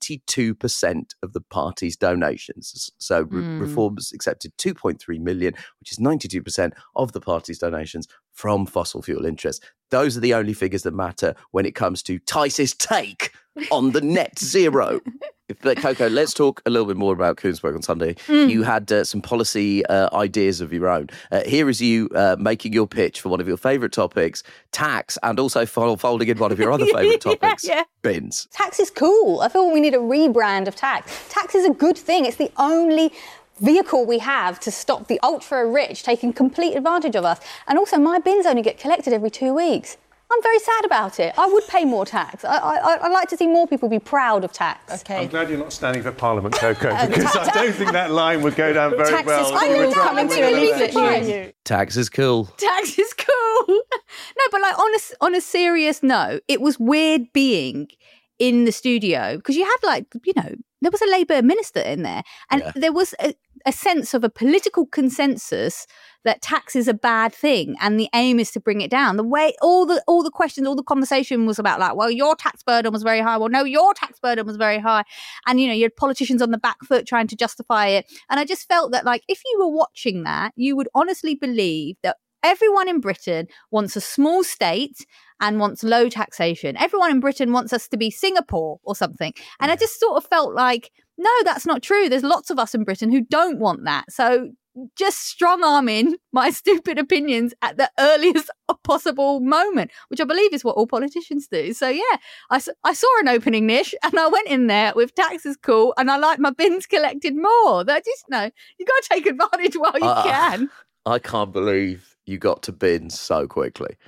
92% of the party's donations. So Reform has accepted 2.3 million, which is 92% of the party's donations from fossil fuel interests. Those are the only figures that matter when it comes to Tice's take on the net zero. But Coco, let's talk a little bit more about Kuenssberg on Sunday. You had some policy ideas of your own. Here is you making your pitch for one of your favourite topics, tax, and also folding in one of your other favourite topics, bins. Tax is cool. I feel we need a rebrand of tax. Tax is a good thing. It's the only vehicle we have to stop the ultra rich taking complete advantage of us. And also, my bins only get collected every 2 weeks. I'm very sad about it. I would pay more tax. I'd like to see more people be proud of tax. Okay. I'm glad you're not standing for Parliament, Coco, because I don't think that line would go down very well. I know coming to a leaflet near you. Tax is cool. Tax is cool. No, but like on a serious note, it was weird being in the studio because you had there was a Labour minister in there, and there was a sense of a political consensus that tax is a bad thing and the aim is to bring it down. The way all the questions, all the conversation was about like, well, your tax burden was very high. Well, no, your tax burden was very high. And, you had politicians on the back foot trying to justify it. And I just felt that like, if you were watching that, you would honestly believe that everyone in Britain wants a small state and wants low taxation. Everyone in Britain wants us to be Singapore or something. And I just sort of felt like, no, that's not true. There's lots of us in Britain who don't want that. So just strong-arming my stupid opinions at the earliest possible moment, which I believe is what all politicians do. So, yeah, I saw an opening niche and I went in there with tax is cool and I like my bins collected more. That just, you got to take advantage while you can. I can't believe you got to bins so quickly.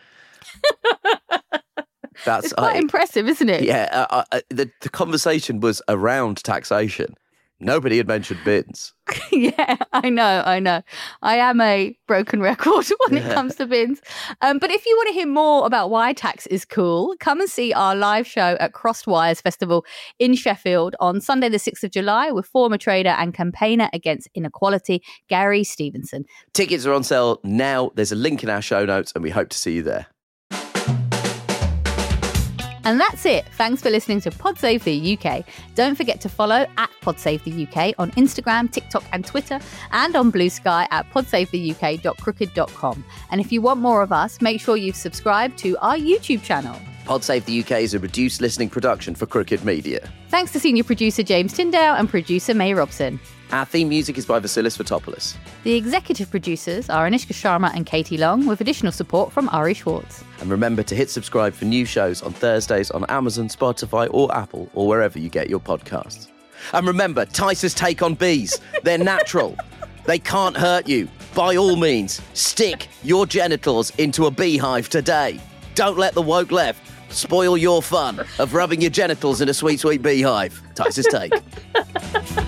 It's quite impressive, isn't it? Yeah, the conversation was around taxation. Nobody had mentioned bins. Yeah, I know. I am a broken record when it comes to bins. But if you want to hear more about why tax is cool, come and see our live show at Crossed Wires Festival in Sheffield on Sunday, the 6th of July, with former trader and campaigner against inequality, Gary Stevenson. Tickets are on sale now. There's a link in our show notes, and we hope to see you there. And that's it. Thanks for listening to Pod Save the UK. Don't forget to follow at Pod Save the UK on Instagram, TikTok and Twitter, and on Blue Sky at podsavetheuk.crooked.com. And if you want more of us, make sure you've subscribed to our YouTube channel. Pod Save the UK is a reduced listening production for Crooked Media. Thanks to senior producer James Tyndale and producer May Robson. Our theme music is by Vasilis Fotopoulos. The executive producers are Anishka Sharma and Katie Long, with additional support from Ari Schwartz. And remember to hit subscribe for new shows on Thursdays on Amazon, Spotify or Apple or wherever you get your podcasts. And remember, Tice's take on bees. They're natural. They can't hurt you. By all means, stick your genitals into a beehive today. Don't let the woke left spoil your fun of rubbing your genitals in a sweet, sweet beehive. Tice's take.